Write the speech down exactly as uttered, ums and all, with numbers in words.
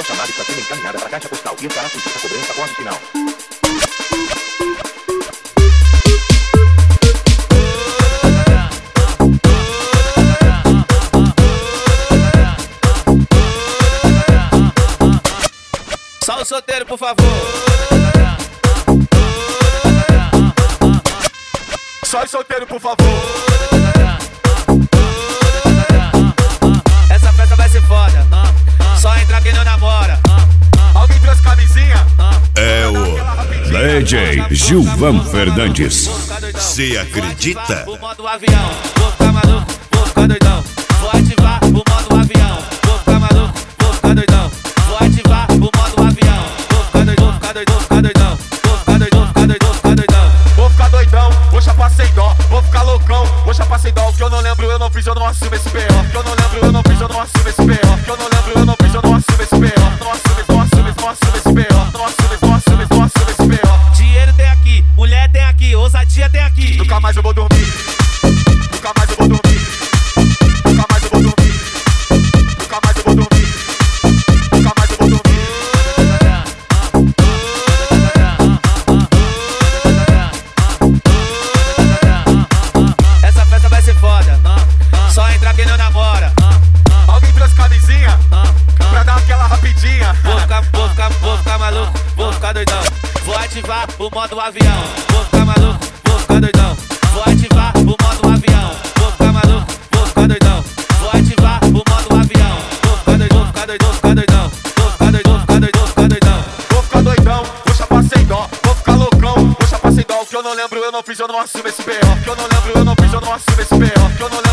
Sua chamada está sendo encaminhada para a caixa postal e estará sujeita a cobrança após o sinal. Só o solteiro, por favor. Só o solteiro, por favor. Essa festa vai ser foda. Só entrar quem não namora. Alguém trouxe camisinha? É o D J Gilvan Fernandes. Cê acredita? O modo avião, vou ficar maluco, vou ficar doidão. Vou ativar o modo avião, vou ficar maluco, vou ficar doidão. Vou ativar o modo avião, vou ficar doidão, vou ficar doidão, vou ficar doidão. Vou ficar doidão, vou ficar doidão, vou ficar doidão. Vou ficar doidão, vou chapar sem dó. Vou ficar loucão, vou chapar sem dó. O que eu não lembro, eu não fiz, eu não assumo esse P O. O que eu não lembro, eu não fiz, eu não assumo esse P O. O que eu não lembro, eu não fiz, eu não assumo esse P O. Não assumo, não assumo, não assumo esse P O. Não assumo, não assumo, não assumo esse P O. Dinheiro tem aqui, mulher tem aqui, ousadia tem aqui. Nunca mais eu vou dormir. Nunca mais eu vou dormir. Nunca mais eu vou dormir. Nunca mais eu vou dormir. Nunca mais eu vou dormir. Essa festa vai ser foda. Só entrar quem não namora. Alguém trouxe camisinha? Pra dar aquela rapidinha. Vou ficar, vou ficar, vou ficar maluco, vou ficar doidão. Vou ativar o modo avião. Vou ficar maluco, vou ficar doidão. Vou ativar o modo avião. Vou ficar maluco, vou ficar doidão. Vou ativar o modo avião. Vou ficar doidão, vou ficar doidão, vou ficar doidão. Vou ficar doidão, vou ficar doidão, vou ficar doidão. Vou ficar doidão, vou chapar sem dó. Vou ficar loucão, vou chapar sem dó. O que eu não lembro, eu não fiz, eu não assumo esse P O. O que eu não lembro, eu não fiz, eu não assumo esse P O. O que eu não lembro,